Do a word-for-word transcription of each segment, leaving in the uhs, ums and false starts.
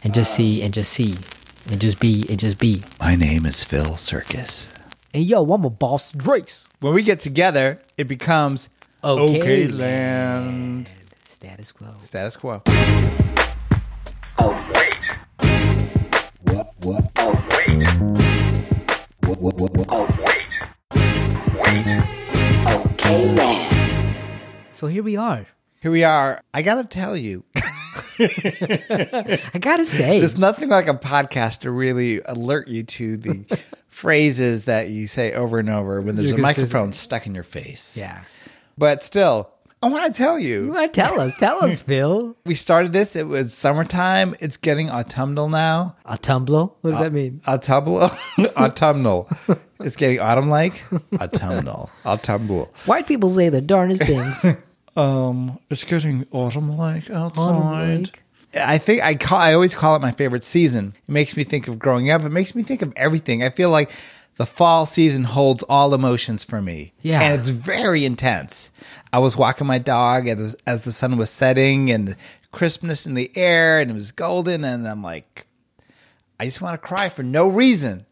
and just see and just see and just be and just be. My name is Phil Circus. And yo, I'm a Boston Race. When we get together, it becomes Okay, okay land. land. Status quo. Status quo. Oh, wait. What, what, Oh, wait. what, what, what, what? Oh, wait. Wait. Okay, man. So here we are. Here we are. I got to tell you, I gotta say, there's nothing like a podcast to really alert you to the phrases that you say over and over when there's You're a consistent. microphone stuck in your face. yeah. But still, I want to tell you. You want to tell us? Tell us, Phil. We started this. It was summertime. It's getting autumnal now. Autumnal? What does that mean? Autumnal. Autumnal. It's getting autumn-like. Autumnal. Autumnal. White people say the darnest things. Um, it's getting autumn-like outside. Autumn-like. I think I call. I always call it my favorite season. It makes me think of growing up. It makes me think of everything. I feel like the fall season holds all emotions for me. Yeah. And it's very intense. I was walking my dog as, as the sun was setting and the crispness in the air and it was golden. And I'm like, I just want to cry for no reason.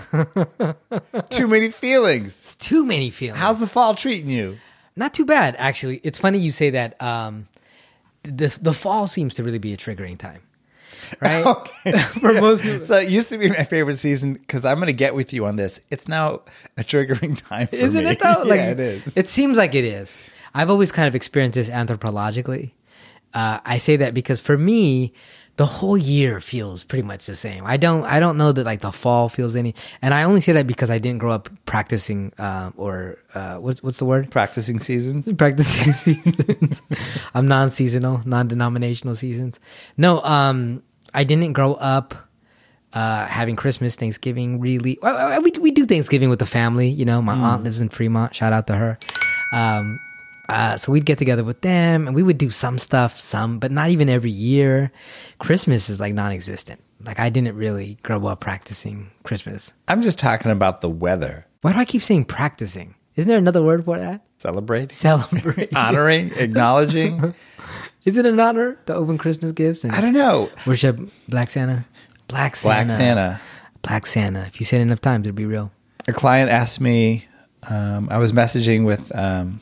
Too many feelings. It's too many feelings. How's the fall treating you? Not too bad, actually. It's funny you say that. Um, this, the fall seems to really be a triggering time, right? Okay. For most people. So it used to be my favorite season because I'm going to get with you on this. It's now a triggering time for Isn't me. it though? Like, yeah, it is. It seems like it is. I've always kind of experienced this anthropologically. Uh, I say that because for me, the whole year feels pretty much the same. I don't, I don't know that like the fall feels any, and I only say that because I didn't grow up practicing, uh, or uh, what's what's the word? Practicing seasons. Practicing seasons. I'm non-seasonal, non-denominational seasons. No, um, I didn't grow up uh, having Christmas, Thanksgiving. Really, well, we we do Thanksgiving with the family. You know, my Mm. aunt lives in Fremont. Shout out to her. Um, uh, so we'd get together with them, and we would do some stuff, some, but not even every year. Christmas is like non-existent. Like I didn't really grow up practicing Christmas. I'm just talking about the weather. Why do I keep saying practicing? Isn't there another word for that? Celebrate, Celebrate. honoring, acknowledging. Is it an honor to open Christmas gifts and I don't know. worship Black Santa? Black Santa. Black Santa. Black Santa. If you say it enough times, it'll be real. A client asked me. Um, I was messaging with um,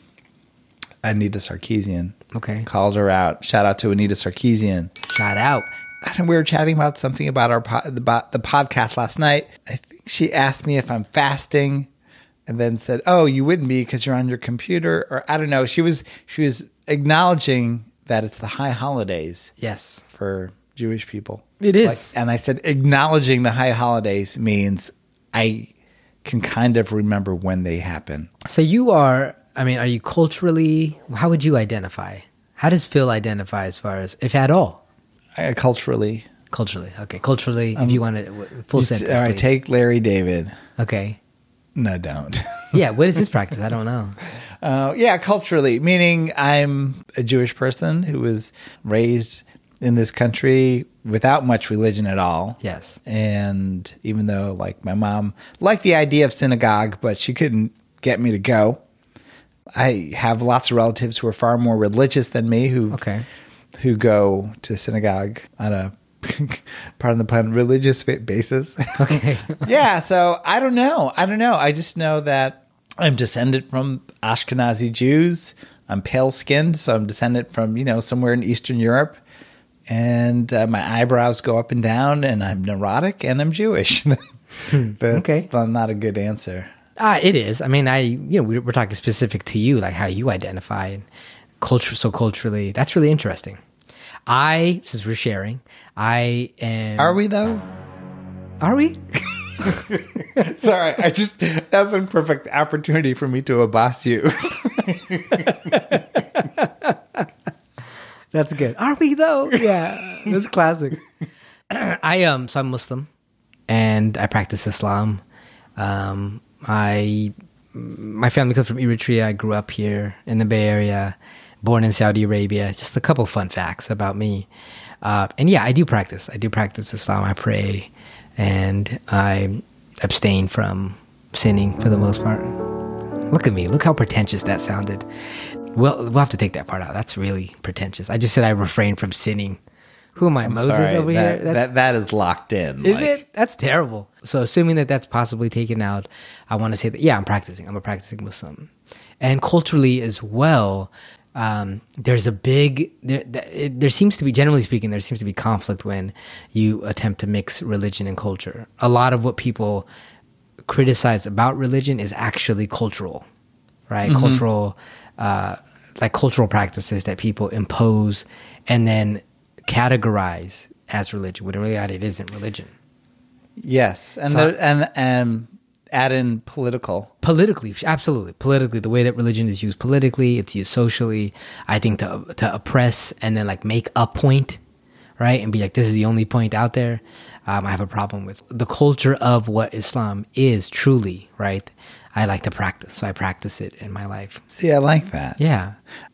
Anita Sarkeesian. Okay. Called her out. Shout out to Anita Sarkeesian. Shout out. And we were chatting about something about our po- about the podcast last night. I think she asked me if I'm fasting, and then said, "Oh, you wouldn't be because you're on your computer," or I don't know. She was she was acknowledging that it's the high holidays Yes. for Jewish people. It is. Like, and I said, acknowledging the high holidays means I can kind of remember when they happen. So you are, I mean, are you culturally, how would you identify? How does Phil identify as far as, if at all? I, culturally, Culturally. Okay. Culturally, if you want to, full you- sentence, all right, please. take Larry David. Okay. No, don't. Yeah. What is his practice? I don't know. Uh, yeah, culturally, meaning I'm a Jewish person who was raised in this country without much religion at all. Yes. And even though, like, my mom liked the idea of synagogue, but she couldn't get me to go. I have lots of relatives who are far more religious than me who Okay. who go to synagogue on a, pardon the pun, religious basis. Okay. Yeah, so I don't know. I don't know. I just know that I'm descendant from Ashkenazi Jews. I'm pale-skinned, so I'm descendant from, you know, somewhere in Eastern Europe. And uh, my eyebrows go up and down, and I'm neurotic, and I'm Jewish. That's Okay. not a good answer. Uh, it is. I mean, I, you know, we- we're talking specific to you, like how you identify and culture. So culturally, that's really interesting. I, since we're sharing, I am. Are we, though? Are we? Sorry, I just, that was a perfect opportunity for me to abbas you. That's good. Are we though? Yeah, that's classic. I um, so I'm Muslim, and I practice Islam. Um, I my family comes from Eritrea. I grew up here in the Bay Area, born in Saudi Arabia. Just a couple fun facts about me. Uh, and yeah, I do practice. I do practice Islam. I pray, and I abstain from sinning for the most part. Look at me. Look how pretentious that sounded. Well, we'll have to take that part out. That's really pretentious. I just said I refrain from sinning Who am I, I'm Moses sorry, over that, here? that that is locked in. Is like- it? That's terrible. So assuming that that's possibly taken out, I want to say that, yeah, I'm practicing. I'm a practicing Muslim. And culturally as well, um, there's a big, there, it, there seems to be, generally speaking, there seems to be conflict when you attempt to mix religion and culture. A lot of what people criticize about religion is actually cultural, right? Mm-hmm. Cultural, uh, like cultural practices that people impose and then categorize as religion, when in reality it isn't religion. Yes, and So- there, and and add in political. Politically, absolutely. Politically, the way that religion is used politically, it's used socially, I think to to oppress and then like make a point, right? And be like, this is the only point out there. Um, I have a problem with the culture of what Islam is truly, right? I like to practice, so I practice it in my life. See, I like that. Yeah.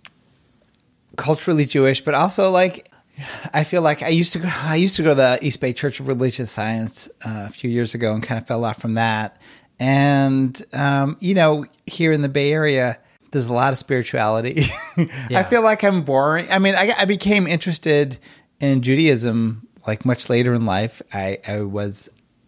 Culturally Jewish, but also like I feel like I used to go. I used to go to the East Bay Church of Religious Science uh, a few years ago, and kind of fell off from that. And um, you know, here in the Bay Area, there's a lot of spirituality. I Yeah. feel like I'm boring. I mean, I, I became interested in Judaism like much later in life. I, I was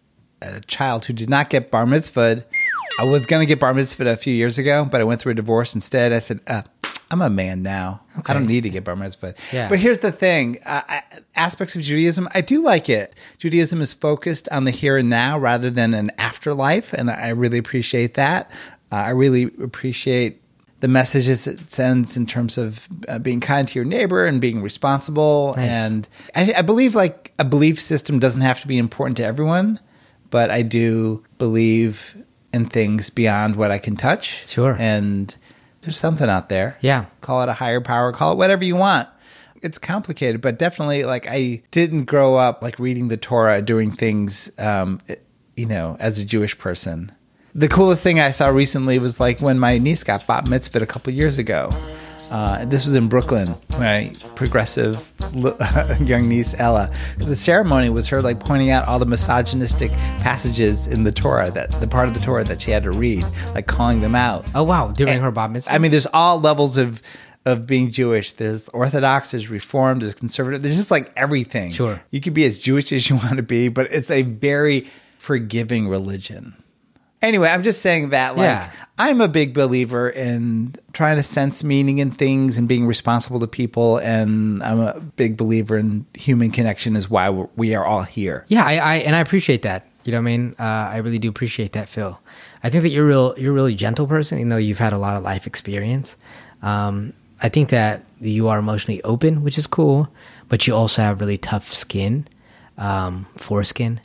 a child who did not get bar mitzvahed. I was going to get bar mitzvahed a few years ago, but I went through a divorce instead. I said, uh, I'm a man now. I don't need to get bar mitzvahed. Yeah. But here's the thing. Uh, I, aspects of Judaism, I do like it. Judaism is focused on the here and now rather than an afterlife, and I really appreciate that. Uh, I really appreciate the messages it sends in terms of uh, being kind to your neighbor and being responsible. Nice. And I, I believe like a belief system doesn't have to be important to everyone, but I do believe in things beyond what I can touch. Sure. And there's something out there. Yeah. Call it a higher power, call it whatever you want. It's complicated, but definitely like I didn't grow up like reading the Torah, doing things, um, you know, as a Jewish person. The coolest thing I saw recently was like when my niece got bat mitzvahed a couple years ago. Uh, this was in Brooklyn, my progressive young niece Ella. The ceremony was her like pointing out all the misogynistic passages in the Torah, that the part of the Torah that she had to read, like calling them out. Oh, wow. During her bat mitzvah? I mean, there's all levels of of being Jewish. There's Orthodox, there's Reformed, there's Conservative. There's just like everything. Sure. You could be as Jewish as you want to be, but it's a very forgiving religion. Anyway, I'm just saying that, like, Yeah. I'm a big believer in trying to sense meaning in things and being responsible to people, and I'm a big believer in human connection is why we're, we are all here. Yeah, I, I and I appreciate that. You know what I mean? Uh, I really do appreciate that, Phil. I think that you're real. You're a really gentle person, even though you've had a lot of life experience. Um, I think that you are emotionally open, which is cool, but you also have really tough skin, um, foreskin.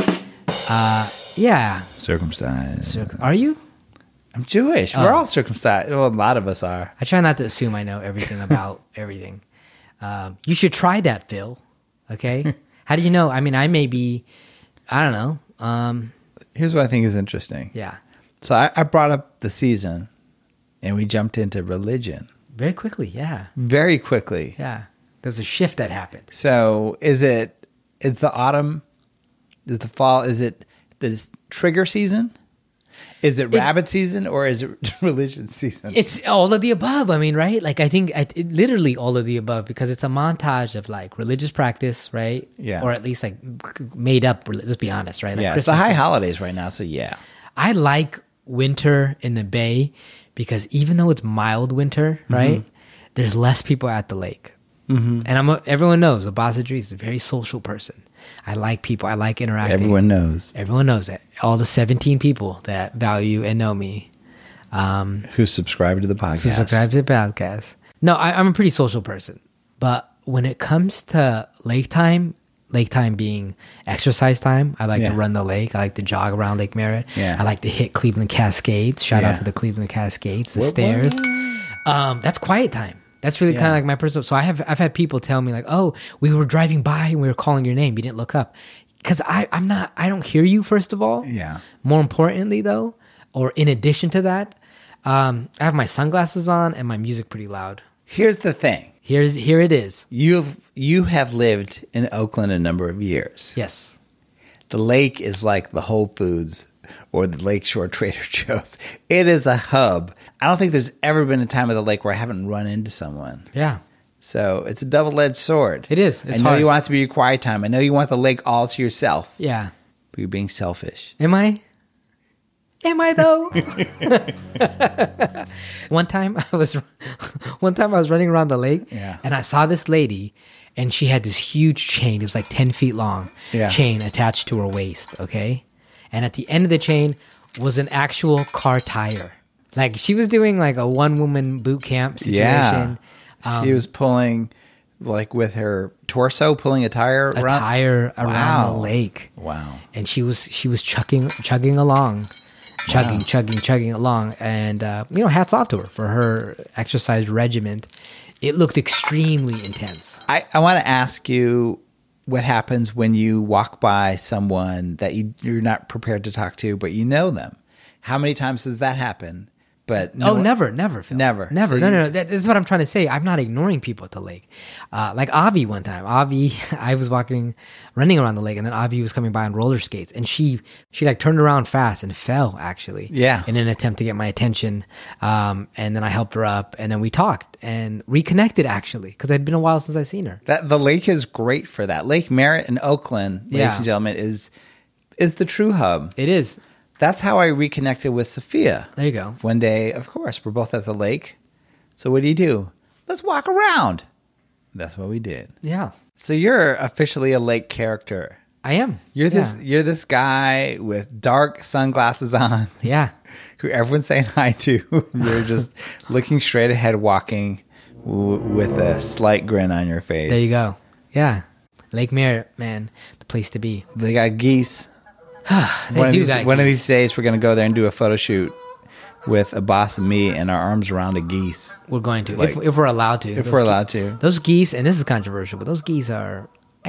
Uh, yeah. Circumcised. So, are you? I'm Jewish. Oh. We're all circumcised. Well, a lot of us are. I try not to assume I know everything about everything. Um, you should try that, Phil. Okay. How do you know? I mean, I may be. I don't know. Um, Here's what I think is interesting. yeah. So I, I brought up the season, and we jumped into religion Very quickly. Yeah. very quickly. Yeah. There was a shift that happened. So is it? Is the autumn? Is the fall? Is it the trigger season? Is it rabbit season or is it religion season? It's all of the above. I mean, right? Like, I think I, it, literally all of the above, because it's a montage of like religious practice, right? Yeah. Or at least like made up. Let's be honest, right? Like yeah, it's the Christmas high is- holidays right now. So yeah, I like winter in the Bay because even though it's mild winter, right? There's less people at the lake. Mm-hmm. And I'm a, everyone knows Abbas Idris is a very social person. I like people. I like interacting. everyone knows Everyone knows that. All the seventeen people that value and know me. Um, who subscribe to the podcast. So subscribe to the podcast. No, I, I'm a pretty social person. But when it comes to lake time, lake time being exercise time, I like Yeah. to run the lake. I like to jog around Lake Merritt. Yeah. I like to hit Cleveland Cascades. Shout Yeah. out to the Cleveland Cascades, the What- stairs. Um, that's quiet time. That's really kind Yeah. of like my personal. So I have I've had people tell me like, oh, we were driving by and we were calling your name. You didn't look up. Because I I'm not I don't hear you, first of all. Yeah. More importantly, though, or in addition to that, um, I have my sunglasses on and my music pretty loud. Here's the thing: Here's here it is. you've you have lived in Oakland a number of years. Yes. The lake is like the Whole Foods or the Lakeshore Trader Joe's. It is a hub. I don't think there's ever been a time at the lake where I haven't run into someone. Yeah. So it's a double-edged sword. It is. It's I know hard. you want it to be your quiet time. I know you want the lake all to yourself. Yeah. But you're being selfish. Am I? Am I though? One time I was, one time I was running around the lake, Yeah. and I saw this lady, and she had this huge chain. It was like ten feet long, Yeah. chain attached to her waist. Okay, and at the end of the chain was an actual car tire. Like she was doing like a one woman boot camp situation. Yeah. she was pulling, like with her torso, pulling a tire A around. tire around Wow. the lake. Wow. And she was she was chugging chugging along, chugging Wow. chugging chugging along, and uh, you know, hats off to her for her exercise regimen. It looked extremely intense. I, I want to ask you what happens when you walk by someone that you, you're not prepared to talk to, but you know them. How many times does that happen? But no oh, one- never, never, Phil. Never. never. So no, you- no, no. That, that's what I'm trying to say. I'm not ignoring people at the lake. Uh, like Avi one time. Avi, I was walking, running around the lake, and then Avi was coming by on roller skates, and she, she like turned around fast and fell actually. Yeah. In an attempt to get my attention, um, and then I helped her up, and then we talked and reconnected actually because it had been a while since I seen her. That the lake is great for that. Lake Merritt in Oakland, ladies Yeah. and gentlemen, is is the true hub. It is. That's how I reconnected with Sophia. There you go. One day, of course, we're both at the lake. So what do you do? Let's walk around. That's what we did. Yeah, So you're officially a lake character. I am. You're this Yeah. you're this guy with dark sunglasses on Yeah. who everyone's saying hi to. You're just looking straight ahead, walking w- with a slight grin on your face. There you go. Yeah. Lake Merritt, man, the place to be. They got geese. They one of do these, got one of geese. these days, we're going to go there and do a photo shoot with a boss and me and our arms around a geese. We're going to, Like, if, if we're allowed to. If Those we're ge- allowed to. Those geese, and this is controversial, but those geese are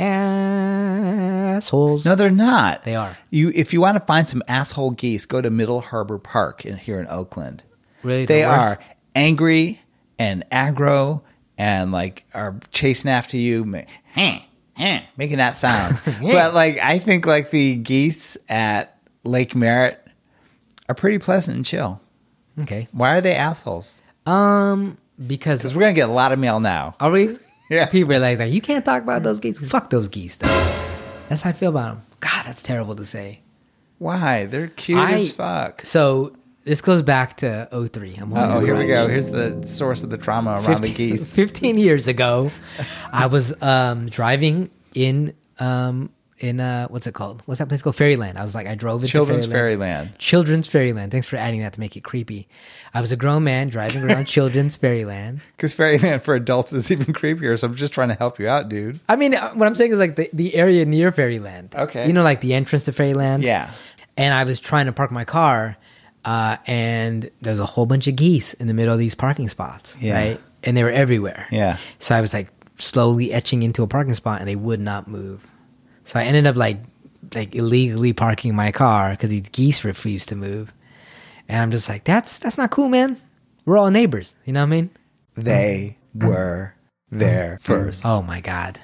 assholes. No, they're not. They are. You, if you want to find some asshole geese, go to Middle Harbor Park in, here in Oakland. Really? They The worst? are angry and aggro and like are chasing after you, ma- "Huh, huh," making that sound. But like, I think like the geese at Lake Merritt are pretty pleasant and chill. Okay. Why are they assholes? Um, because Because we're gonna get a lot of mail now. are we? Yeah. People are like, like, you can't talk about those geese. Fuck those geese. Though. That's how I feel about them. God, that's terrible to say. Why? They're cute I- as fuck. So this goes back to oh three. I'm holding Oh, a here we grudge. go. Here's the source of the trauma around the fifteen geese. fifteen years ago, I was um, driving in um, in uh, what's it called? What's that place called? Fairyland. I was like, I drove into Children's Fairyland. Fairyland. Children's Fairyland. Thanks for adding that to make it creepy. I was a grown man driving around Children's Fairyland. Because Fairyland for adults is even creepier, so I'm just trying to help you out, dude. I mean, uh, what I'm saying is like the, the area near Fairyland. Okay. You know, like the entrance to Fairyland. Yeah. And I was trying to park my car, uh, and there was a whole bunch of geese in the middle of these parking spots. Yeah. Right. And they were everywhere. Yeah. So I was like slowly etching into a parking spot, and they would not move. So I ended up like like illegally parking my car because these geese refused to move. And I'm just like, that's that's not cool, man. We're all neighbors. You know what I mean? They were there first. Oh my god.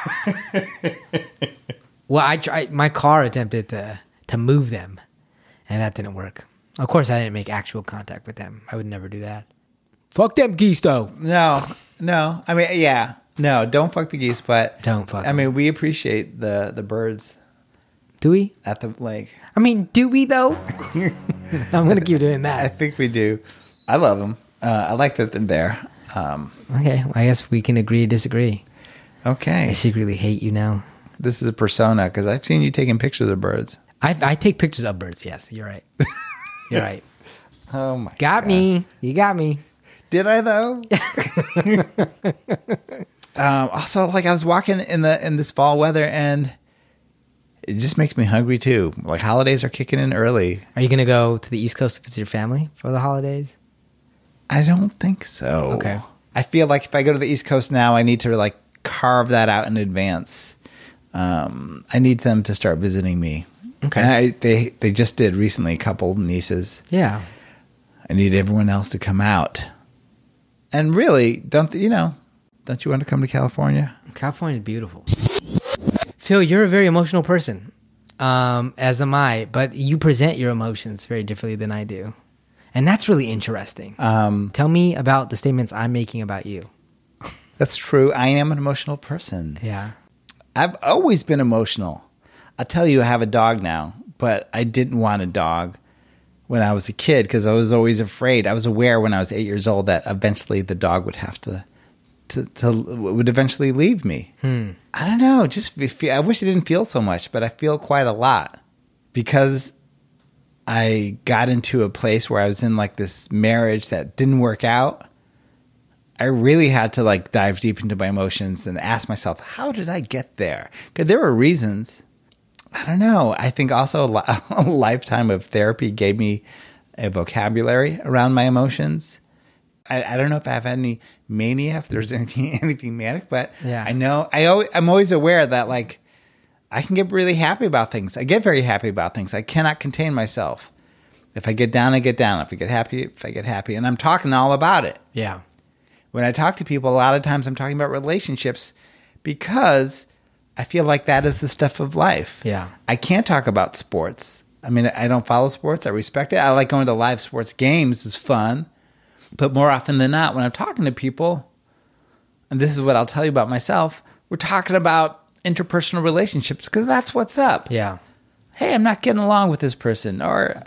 Well, I tried. My car attempted to to move them, and that didn't work. Of course, I didn't make actual contact with them. I would never do that. Fuck them geese, though. No, no. I mean, yeah. No, don't fuck the geese, but Don't fuck I mean, we appreciate the, the birds Do we? at the lake. I mean, do we though? I'm gonna keep doing I that. think we do. I love them. Uh, I like that they're there. Um, Okay, well, I guess we can agree to disagree. I okay. secretly hate you now. This is a persona because I've seen you taking pictures of birds. I I take pictures of birds. Yes, you're right. You're right. Oh my Got God. me. You got me. Did I though? um, also, like I was walking in the in this fall weather, and it just makes me hungry too. Like holidays are kicking in early. Are you gonna go to the East Coast to visit your family for the holidays? I don't think so. Okay. I feel like if I go to the East Coast now, I need to like carve that out in advance. Um, I need them to start visiting me. Okay. And I, they they just did recently. A couple nieces. Yeah. I need everyone else to come out. And really, don't th- you know? Don't you want to come to California? California is beautiful. Phil, you're a very emotional person, um, as am I, but you present your emotions very differently than I do. And that's really interesting. Um, Tell me about the statements I'm making about you. That's true. I am an emotional person. Yeah. I've always been emotional. I'll tell you, I have a dog now, but I didn't want a dog when I was a kid because I was always afraid. I was aware when I was eight years old that eventually the dog would have to, to, to would eventually leave me. Hmm. I don't know. Just feel, I wish I didn't feel so much, but I feel quite a lot because I got into a place where I was in like this marriage that didn't work out. I really had to like dive deep into my emotions and ask myself, how did I get there? Because there were reasons. I don't know. I think also a, li- a lifetime of therapy gave me a vocabulary around my emotions. I, I don't know if I have any mania, if there's anything, anything manic, but Yeah. I know I always, I'm always aware that like I can get really happy about things. I get very happy about things. I cannot contain myself. If I get down, I get down. If I get happy, if I get happy, and I'm talking all about it. Yeah. When I talk to people, a lot of times I'm talking about relationships because I feel like that is the stuff of life. Yeah. I can't talk about sports. I mean, I don't follow sports. I respect it. I like going to live sports games. It's fun. But more often than not, when I'm talking to people, and this is what I'll tell you about myself, we're talking about interpersonal relationships because that's what's up. Yeah. Hey, I'm not getting along with this person, or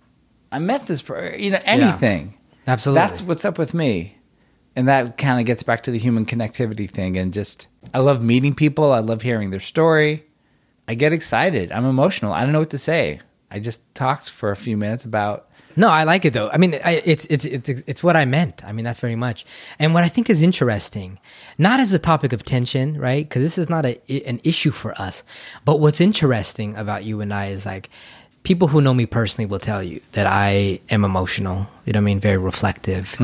I met this person, you know, anything. Absolutely. That's what's up with me. And that kind of gets back to the human connectivity thing. And just, I love meeting people. I love hearing their story. I get excited. I'm emotional. I don't know what to say. I just talked for a few minutes about. No, I like it though. I mean, I, it's it's it's it's what I meant. I mean, that's very much. And what I think is interesting, not as a topic of tension, right? Because this is not a an issue for us. But what's interesting about you and I is like, people who know me personally will tell you that I am emotional. You know what I mean? Very reflective.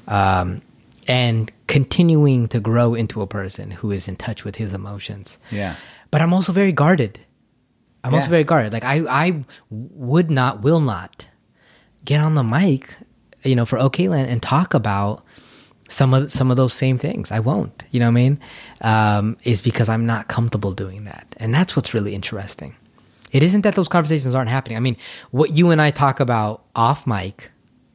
Um, and continuing to grow into a person who is in touch with his emotions. Yeah. But I'm also very guarded. I'm also Yeah. very guarded. Like I, I would not, will not get on the mic, you know, for OK Land and talk about some of some of those same things. I won't. You know what I mean? Um, is because I'm not comfortable doing that, and that's what's really interesting. It isn't that those conversations aren't happening. I mean, what you and I talk about off mic,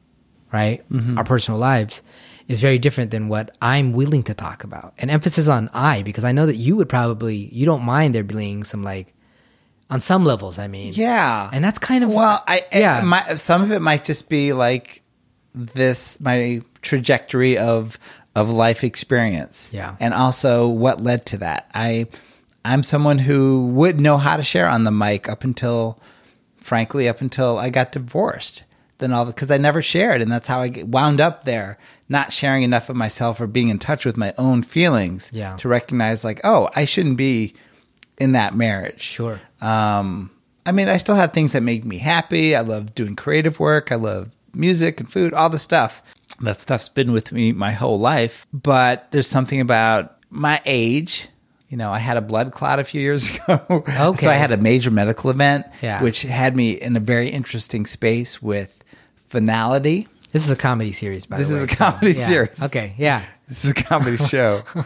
right? Our personal lives is very different than what I'm willing to talk about. An emphasis on I, because I know that you would probably, you don't mind there being some like, on some levels, I mean. Yeah. And that's kind of, Well, I, yeah. yeah. My, some of it might just be like this, my trajectory of, of life experience. Yeah. And also what led to that. I, I'm someone who would know how to share on the mic up until, frankly, up until I got divorced. Then all because I never shared, and that's how I get- wound up there, not sharing enough of myself or being in touch with my own feelings Yeah. to recognize, like, oh, I shouldn't be in that marriage. Sure. Um, I mean, I still had things that make me happy. I love doing creative work. I love music and food, all the stuff. That stuff's been with me my whole life. But there's something about my age. You know, I had a blood clot a few years ago. Okay. So I had a major medical event, Yeah. which had me in a very interesting space with finality. This is a comedy series, by This the way. is a comedy Yeah. series. Okay, yeah. This is a comedy show. So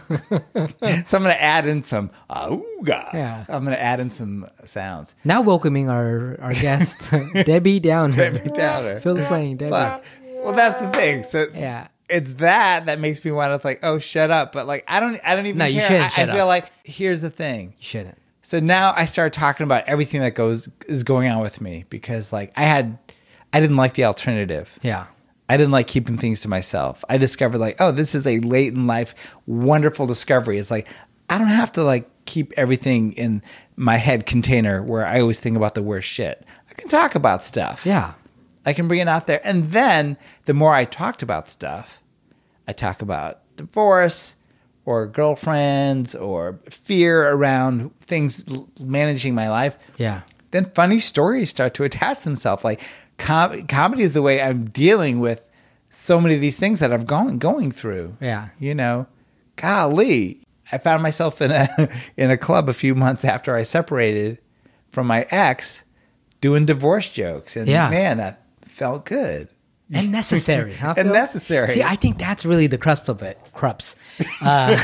I'm going to add in some, auga. Yeah. I'm going to add in some sounds. Now welcoming our, our guest, Debbie Downer. Debbie Downer. Fill the plane, Debbie. But, well, that's the thing. So Yeah. it's that that makes me want to like, oh, shut up. But like, I don't, I don't even No, you care. shouldn't I, shut I feel up. like here's the thing. You shouldn't. So now I started talking about everything that goes is going on with me because like I had, I didn't like the alternative. Yeah. I didn't like keeping things to myself. I discovered like, oh, this is a late in life wonderful discovery. It's like I don't have to like keep everything in my head container where I always think about the worst shit. I can talk about stuff. Yeah. I can bring it out there. And then the more I talked about stuff, I talk about divorce or girlfriends or fear around things l- managing my life. Yeah. Then funny stories start to attach themselves. Like com- comedy is the way I'm dealing with so many of these things that I'm going going through. Yeah. You know, golly, I found myself in a in a club a few months after I separated from my ex, doing divorce jokes, and Yeah. man, that felt good. And necessary. Huh, And Phil? necessary. See, I think that's really the crux of it. Crux. Uh,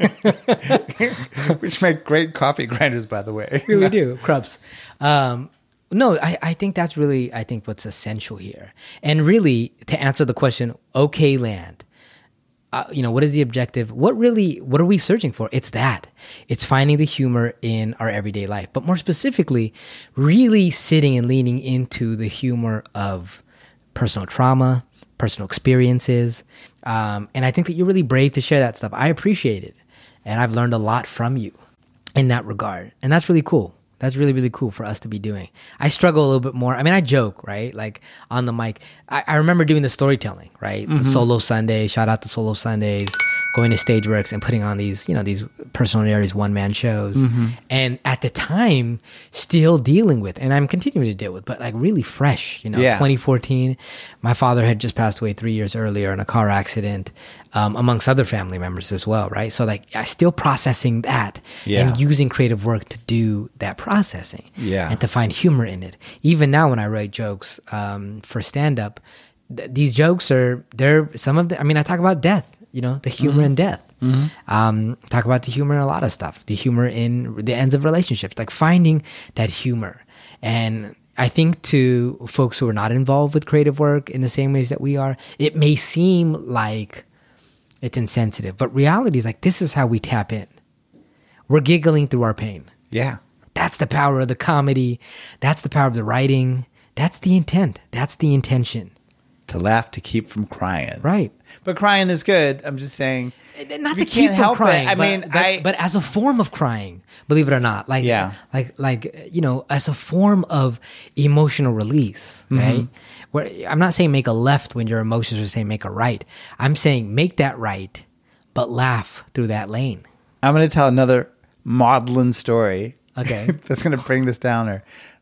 Which make great coffee grinders, by the way. we do. Crux. Um, no, I, I think that's really, I think what's essential here. And really, to answer the question, OK Land, uh, you know, what is the objective? What really, what are we searching for? It's that. It's finding the humor in our everyday life. But more specifically, really sitting and leaning into the humor of personal trauma, personal experiences. Um, and I think that you're really brave to share that stuff. I appreciate it. And I've learned a lot from you in that regard. And that's really cool. That's really, really cool for us to be doing. I struggle a little bit more. I mean, I joke, right? Like on the mic. I, I remember doing the storytelling, right? Mm-hmm. The Solo Sunday, shout out to Solo Sundays, going to Stageworks and putting on these, you know, these personal narratives, one-man shows. Mm-hmm. And at the time, still dealing with, and I'm continuing to deal with, but like really fresh, you know, Yeah. twenty fourteen, my father had just passed away three years earlier in a car accident, um, amongst other family members as well, right? So like, I still processing that Yeah. and using creative work to do that processing Yeah. and to find humor in it. Even now when I write jokes um, for stand-up, th- these jokes are, they're some of the, I mean, I talk about death, you know, the humor in death. Um, talk about the humor in a lot of stuff, the humor in the ends of relationships, like finding that humor. And I think to folks who are not involved with creative work in the same ways that we are, it may seem like it's insensitive, but reality is like, this is how we tap in. We're giggling through our pain. Yeah. That's the power of the comedy. That's the power of the writing. That's the intent. That's the intention. To laugh to keep from crying. Right. But crying is good. I'm just saying. Not you to keep can't from help crying. it. I but, mean, but, I. but as a form of crying, believe it or not, like, Yeah. like, like, you know, as a form of emotional release, Mm-hmm. right? Where I'm not saying make a left when your emotions are saying make a right. I'm saying make that right, but laugh through that lane. I'm going to tell another maudlin story. Okay. That's going to bring this downer.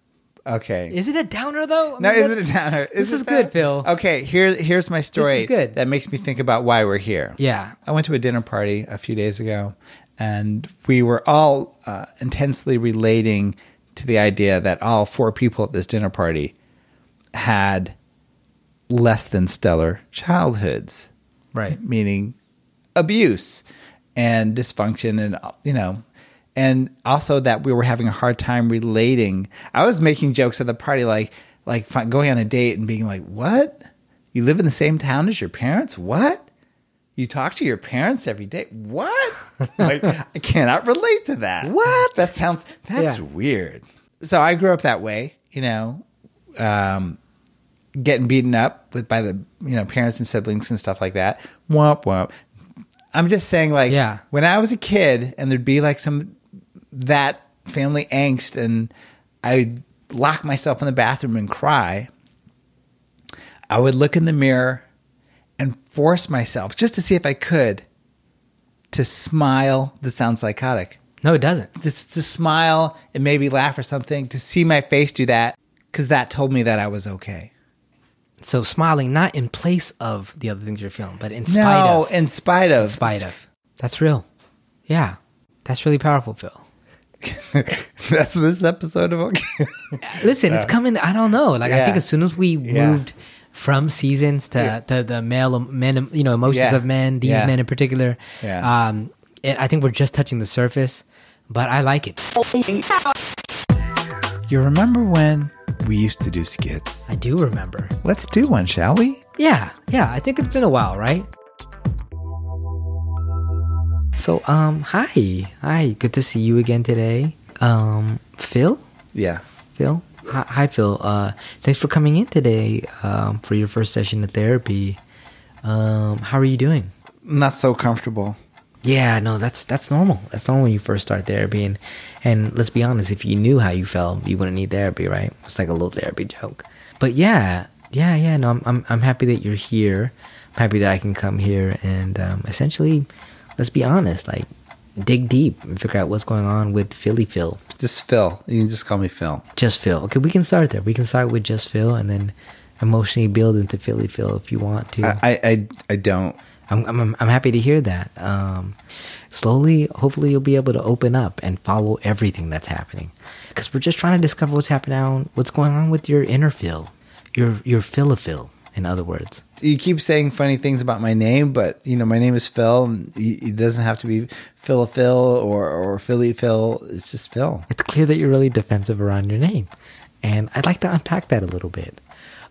Okay. Is it a downer though? I No, mean, is it that's- a downer? This is it good, that? Phil. Okay, here, here's my story good. that makes me think about why we're here. Yeah. I went to a dinner party a few days ago, and we were all uh, intensely relating to the idea that all four people at this dinner party had less than stellar childhoods, Right. meaning abuse and dysfunction, and you know, and also that we were having a hard time relating. I was making jokes at the party, like like fi- going on a date and being like, "What? You live in the same town as your parents? What? You talk to your parents every day? What? Like, I cannot relate to that. What? That sounds that's Yeah. weird." So I grew up that way, you know. Um, getting beaten up with by the you know parents and siblings and stuff like that. Womp womp. I'm just saying, like, Yeah. when I was a kid and there'd be like some that family angst, and I'd lock myself in the bathroom and cry, I would look in the mirror and force myself just to see if I could to smile. That sounds psychotic. No, it doesn't. Just to smile and maybe laugh or something, to see my face do that, because that told me that I was okay. So smiling not in place of the other things you're feeling, but in spite No, of. in spite of. In spite of. That's real. Yeah. That's really powerful, Phil. That's this episode of Okay. Listen, it's coming. I don't know. Like, I Yeah. think as soon as we Yeah. moved from seasons to, Yeah. to the male men, you know, emotions Yeah. of men, these Yeah. men in particular, Yeah. um, it, I think we're just touching the surface, but I like it. You remember when we used to do skits? I do remember. Let's do one, shall we? Yeah, yeah. I think it's been a while, right? So, um, hi, hi. Good to see you again today, um, Phil. Yeah. Phil, hi, hi Phil. Uh, thanks for coming in today, um, for your first session of therapy. Um, how are you doing? Not so comfortable. Yeah, no, that's that's normal. That's normal when you first start therapy, and and let's be honest, if you knew how you felt, you wouldn't need therapy, right? It's like a little therapy joke. But yeah, yeah, yeah. No, I'm I'm I'm happy that you're here. I'm happy that I can come here and um, essentially, let's be honest, like dig deep and figure out what's going on with Philly Phil. Just Phil. You can just call me Phil. Just Phil. Okay, we can start there. We can start with just Phil, and then emotionally build into Philly Phil if you want to. I, I, I, I don't. I'm, I'm I'm happy to hear that. Um, slowly, hopefully, you'll be able to open up and follow everything that's happening, because we're just trying to discover what's happening now, what's going on with your inner Phil, your your Philophil, in other words. You keep saying funny things about my name, but you know my name is Phil, and it doesn't have to be Phil Phil or or Philly Phil. It's just Phil. It's clear that you're really defensive around your name, and I'd like to unpack that a little bit.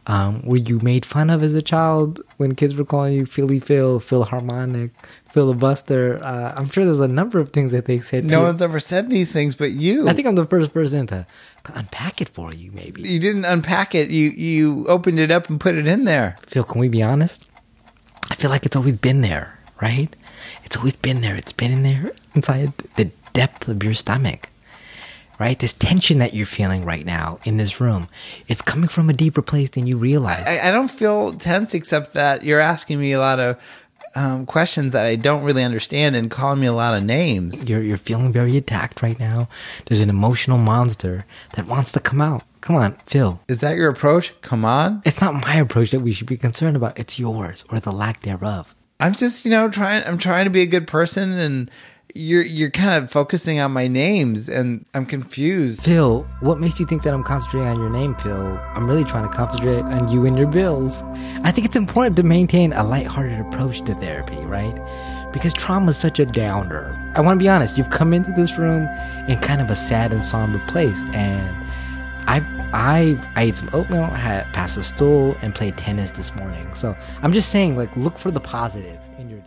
Um, were you made fun of as a child when kids were calling you Philly Phil, Philharmonic, Filibuster? Uh, I'm sure there's a number of things that they said. No to one's ever said these things but you. you. I think I'm the first person to, to unpack it for you, maybe. You didn't unpack it. You you opened it up and put it in there. Phil, can we be honest? I feel like it's always been there, right? It's always been there. It's been in there inside the depth of your stomach, right? This tension that you're feeling right now in this room, it's coming from a deeper place than you realize. I, I don't feel tense except that you're asking me a lot of um, questions that I don't really understand and calling me a lot of names. You're you're feeling very attacked right now. There's an emotional monster that wants to come out. Come on, Phil. Is that your approach? Come on. It's not my approach that we should be concerned about. It's yours, or the lack thereof. I'm just, you know, trying. I'm trying to be a good person, and you're you're kind of focusing on my names, and I'm confused. Phil, what makes you think that I'm concentrating on your name, Phil? I'm really trying to concentrate on you and your bills. I think it's important to maintain a lighthearted approach to therapy, right? Because trauma is such a downer. I want to be honest. You've come into this room in kind of a sad and somber place, and I I I ate some oatmeal, had passed a stool, and played tennis this morning. So I'm just saying, like, look for the positive in your day.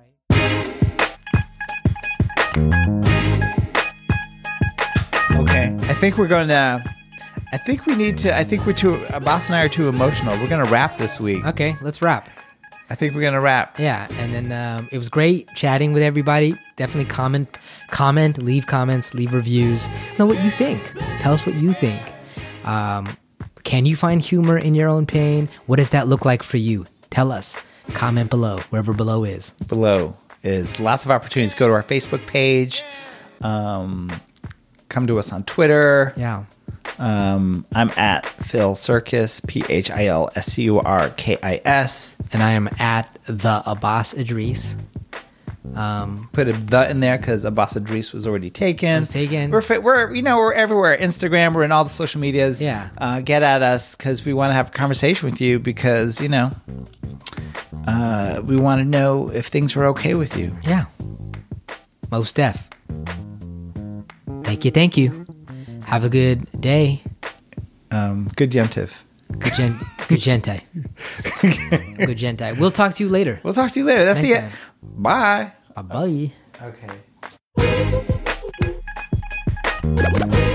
Okay, I think we're going to. I think we need to. I think we're too. Uh, Boss and I are too emotional. We're going to wrap this week. Okay, let's wrap. I think we're going to wrap. Yeah, and then um, it was great chatting with everybody. Definitely comment, comment, leave comments, leave reviews. Know what you think. Tell us what you think. Um, can you find humor in your own pain? What does that look like for you? Tell us. Comment below, wherever below is. Below is lots of opportunities. Go to our Facebook page. Um, come to us on Twitter. Yeah. Um, I'm at Phil Circus, P H I L S C U R K I S. And I am at the Abbas Idris. Um, Put a the in there because Abbas Idris was already taken. Was taken. We're fi- we're you know we're everywhere. Instagram. We're in all the social medias. Yeah. Uh, get at us because we want to have a conversation with you because you know uh, we want to know if things are okay with you. yeah. Most def. Thank you, thank you. Have a good day. Um, good yentiv. Good, gen- good gente. Good gente. We'll talk to you later. We'll talk to you later. That's Next the time. Bye. Bye-bye. Okay.